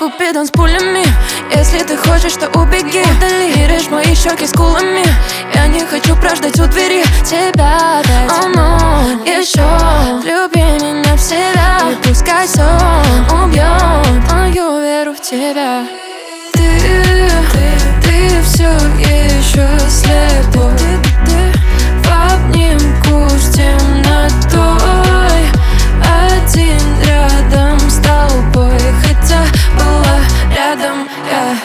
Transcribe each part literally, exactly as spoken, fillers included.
Купидон с пулями. Если ты хочешь, то убеги, удали и режь мои щеки скулами. Я не хочу прождать у двери тебя опять. О, но еще люби меня в себя. И пускай сон убьет мою веру в тебя. Ты, ты, ты все еще слепой. В обнимку с темнотой. Один рядом с тобой, хотя была рядом я.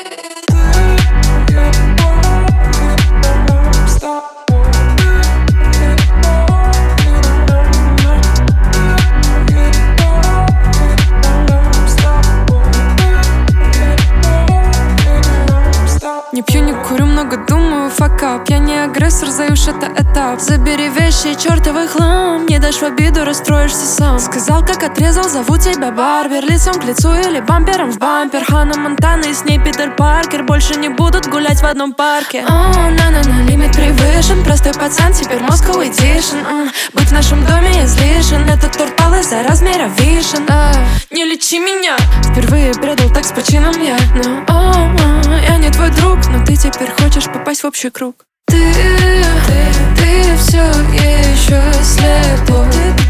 Не пью, не курю, много думаю, факап. Я не агрессор, заюш, это этап. Забери вещи, чертовый хлам. Не дашь в обиду, расстроишься сам. Сказал, как отрезал, зову тебя Барбер. Лицом к лицу или бампером в бампер. Ханна Монтана и с ней Питер Паркер больше не будут гулять в одном парке. О, на-на-на, лимит превышен. Простой пацан, теперь Moscow Edition. mm. Быть в нашем доме излишен. Этот торт пал из-за размера вишен. а, Не лечи меня. Впервые предал так с почином я. Но, о, о, я не твой друг, но ты теперь хочешь попасть в общий круг. Ты, ты, ты все еще слепой.